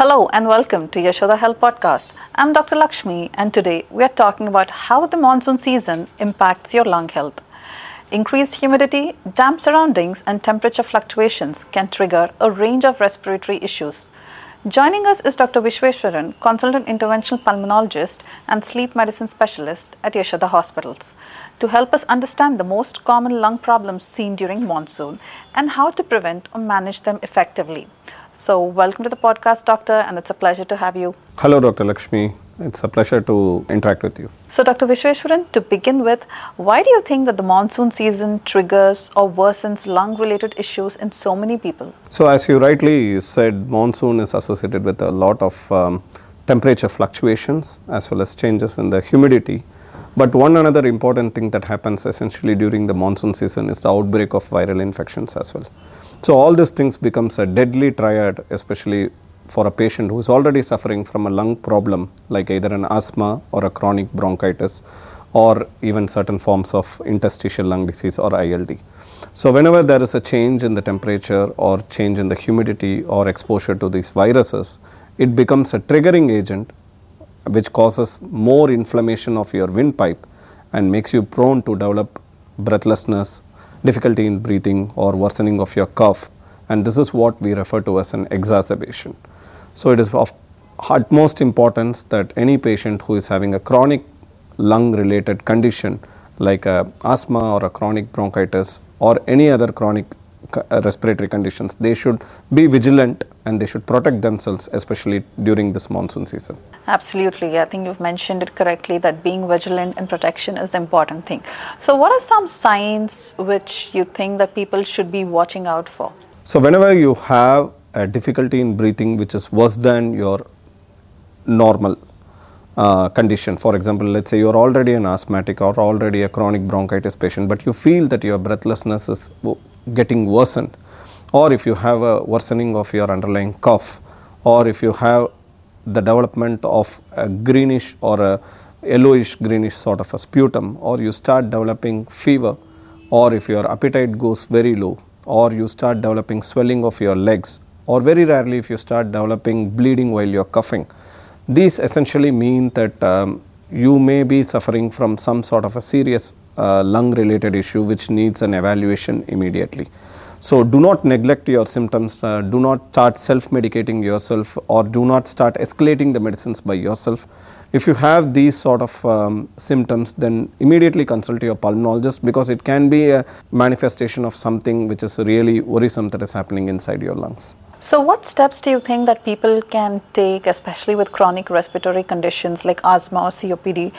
Hello and welcome to Yashoda Health Podcast. I'm Dr. Lakshmi and today we are talking about how the monsoon season impacts your lung health. Increased humidity, damp surroundings and temperature fluctuations can trigger a range of respiratory issues. Joining us is Dr. Vishweshwaran, Consultant Interventional Pulmonologist and Sleep Medicine Specialist at Yashoda Hospitals, to help us understand the most common lung problems seen during monsoon and how to prevent or manage them effectively. So, welcome to the podcast, Doctor, and it's a pleasure to have you. Hello, Dr. Lakshmi. It's a pleasure to interact with you. So, Dr. Vishweshwaran, to begin with, why do you think that the monsoon season triggers or worsens lung-related issues in so many people? So, as you rightly said, monsoon is associated with a lot of temperature fluctuations as well as changes in the humidity. But one another important thing that happens essentially during the monsoon season is the outbreak of viral infections as well. So all these things becomes a deadly triad, especially for a patient who is already suffering from a lung problem like either an asthma or a chronic bronchitis or even certain forms of interstitial lung disease or ILD. So whenever there is a change in the temperature or change in the humidity or exposure to these viruses, it becomes a triggering agent which causes more inflammation of your windpipe and makes you prone to develop breathlessness, difficulty in breathing or worsening of your cough, and this is what we refer to as an exacerbation. So it is of utmost importance that any patient who is having a chronic lung related condition like asthma or a chronic bronchitis or any other chronic respiratory conditions, they should be vigilant and they should protect themselves, especially during this monsoon season. Absolutely. I think you've mentioned it correctly that being vigilant and protection is the important thing. So what are some signs which you think that people should be watching out for? So whenever you have a difficulty in breathing which is worse than your normal condition, for example, let's say you're already an asthmatic or already a chronic bronchitis patient, but you feel that your breathlessness is getting worsened, or if you have a worsening of your underlying cough, or if you have the development of a greenish or a yellowish greenish sort of a sputum, or you start developing fever, or if your appetite goes very low, or you start developing swelling of your legs, or very rarely if you start developing bleeding while you're coughing, these essentially mean that you may be suffering from some sort of a serious lung related issue which needs an evaluation immediately. So do not neglect your symptoms, do not start self-medicating yourself or do not start escalating the medicines by yourself. If you have these sort of symptoms, then immediately consult your pulmonologist, because it can be a manifestation of something which is really worrisome that is happening inside your lungs. So what steps do you think that people can take, especially with chronic respiratory conditions like asthma or COPD,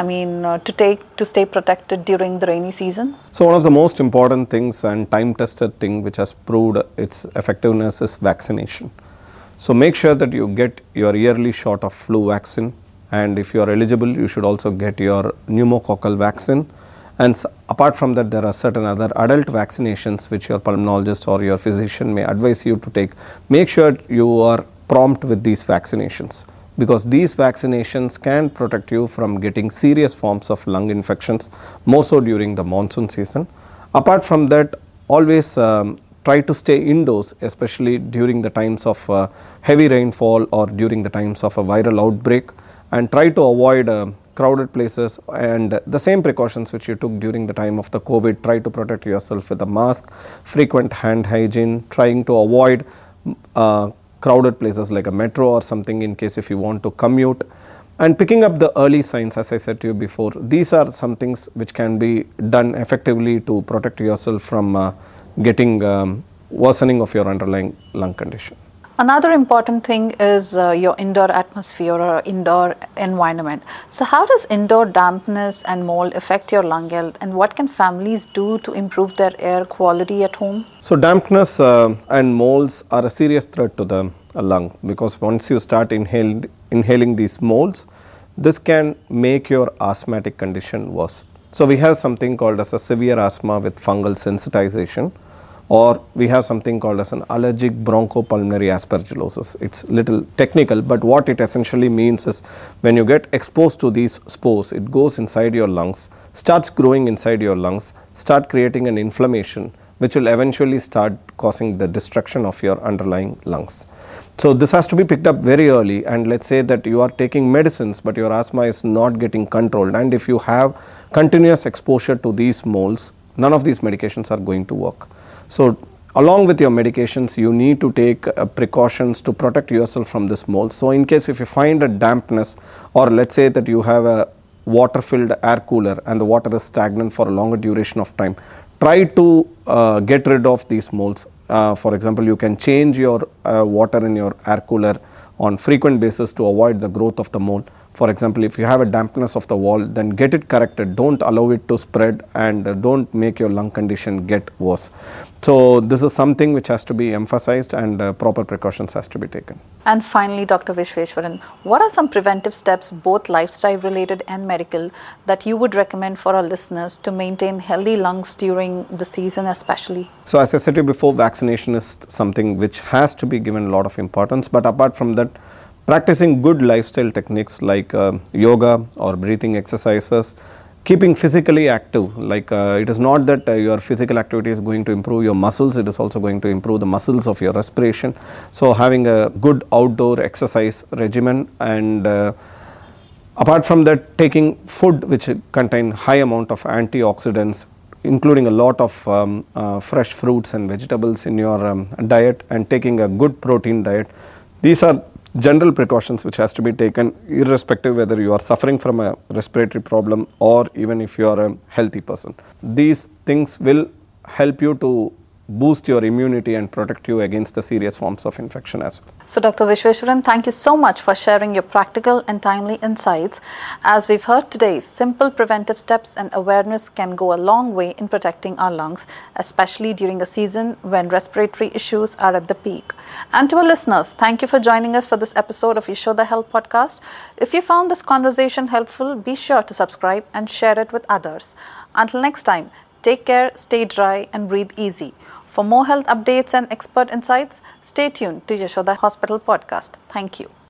to stay protected during the rainy season? So one of the most important things and time-tested thing which has proved its effectiveness is vaccination. So make sure that you get your yearly shot of flu vaccine, and if you are eligible, you should also get your pneumococcal vaccine. And apart from that, there are certain other adult vaccinations which your pulmonologist or your physician may advise you to take. Make sure you are prompt with these vaccinations, because these vaccinations can protect you from getting serious forms of lung infections, more so during the monsoon season. Apart from that, always try to stay indoors, especially during the times of heavy rainfall or during the times of a viral outbreak, and try to avoid crowded places, and the same precautions which you took during the time of the COVID. Try to protect yourself with a mask, frequent hand hygiene, trying to avoid crowded places like a metro or something in case if you want to commute, and picking up the early signs. As I said to you before, these are some things which can be done effectively to protect yourself from getting worsening of your underlying lung condition. Another important thing is your indoor atmosphere or indoor environment. So how does indoor dampness and mold affect your lung health, and what can families do to improve their air quality at home? So dampness and molds are a serious threat to the lung, because once you start inhaling these molds, this can make your asthmatic condition worse. So we have something called as a severe asthma with fungal sensitization, or we have something called as an allergic bronchopulmonary aspergillosis. It's little technical, but what it essentially means is when you get exposed to these spores, it goes inside your lungs, starts growing inside your lungs, start creating an inflammation, which will eventually start causing the destruction of your underlying lungs. So this has to be picked up very early, and let's say that you are taking medicines but your asthma is not getting controlled, and if you have continuous exposure to these molds, none of these medications are going to work. So along with your medications, you need to take precautions to protect yourself from this mold. So in case if you find a dampness, or let's say that you have a water filled air cooler and the water is stagnant for a longer duration of time, try to get rid of these molds. For example, you can change your water in your air cooler on frequent basis to avoid the growth of the mold. For example, if you have a dampness of the wall, then get it corrected. Don't allow it to spread, and don't make your lung condition get worse. So this is something which has to be emphasized, and proper precautions has to be taken. And finally, Dr. Vishveshwaran, what are some preventive steps, both lifestyle related and medical, that you would recommend for our listeners to maintain healthy lungs during the season especially? So as I said to you before, vaccination is something which has to be given a lot of importance. But apart from that, practicing good lifestyle techniques like yoga or breathing exercises, keeping physically active, like it is not that your physical activity is going to improve your muscles, it is also going to improve the muscles of your respiration. So having a good outdoor exercise regimen, and apart from that, taking food which contain high amount of antioxidants, including a lot of fresh fruits and vegetables in your diet, and taking a good protein diet. These are general precautions which has to be taken irrespective whether you are suffering from a respiratory problem or even if you are a healthy person. These things will help you to boost your immunity and protect you against the serious forms of infection as well. So Dr. Vishveshwaran, thank you so much for sharing your practical and timely insights. As we've heard today, simple preventive steps and awareness can go a long way in protecting our lungs, especially during a season when respiratory issues are at the peak. And to our listeners, thank you for joining us for this episode of Yashoda Health Podcast. If you found this conversation helpful, be sure to subscribe and share it with others. Until next time, take care, stay dry and breathe easy. For more health updates and expert insights, stay tuned to Yashoda Hospital Podcast. Thank you.